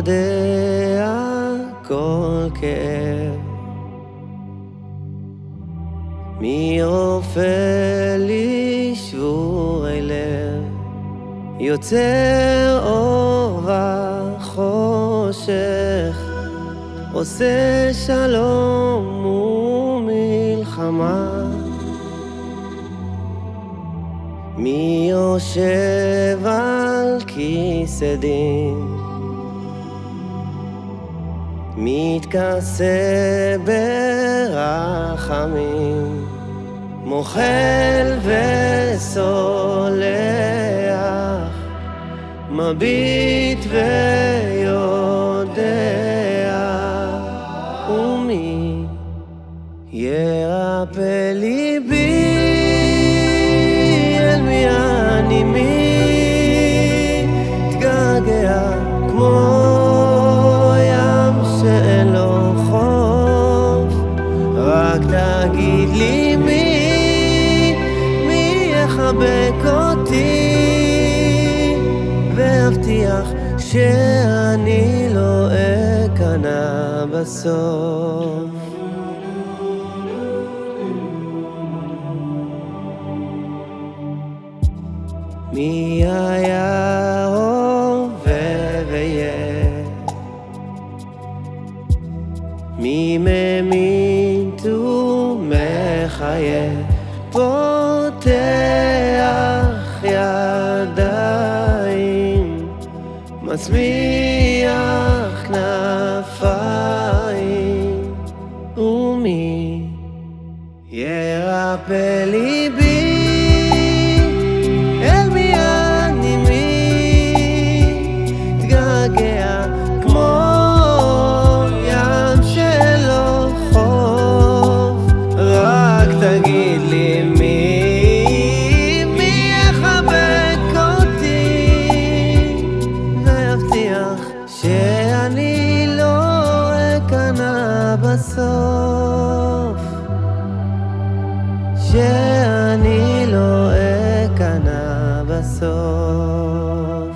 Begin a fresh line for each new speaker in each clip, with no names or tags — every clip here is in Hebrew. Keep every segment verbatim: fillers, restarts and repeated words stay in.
יודע כל כאב, מי רופא לי שבורי לב, יוצר אור וחושך, עושה שלום ומלחמה. מי יושב על כיסא דין, מתכסה ברחמים, מוחל וסולח, מביט ויודע. ומי ירפא ליבי, אל מי אני מתגעגע, כמו ים שאין לו חוף. רק תגיד לי מי, מי יחבק אותי והבטיח שאני לא אכנע בסוף. מי היה הווה ויהיה, מי ממית ומחיה, פותח ידיים, מצמיח כנפיים. ומי ירפא ליבי, אל מי אני מתגעגע, כמו ים שלא חוף. רק תגיד לי מי, מי יחבק אותי והבטיח שאני לא אכנע בסוף, שאני לא אכנע בסוף.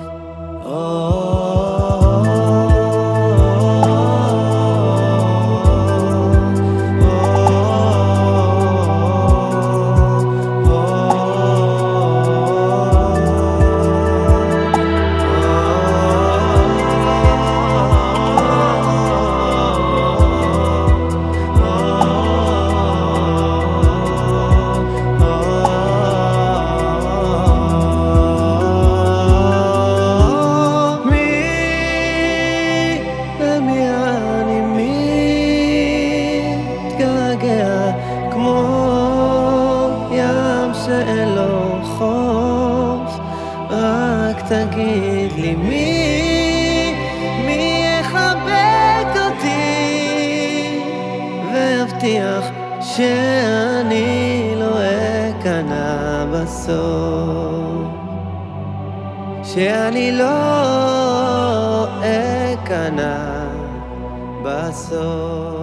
כמו ים שאין לו חוף. רק תגיד לי מי, מי יחבק אותי והבטיח שאני לא אכנע בסוף, שאני לא אכנע בסוף.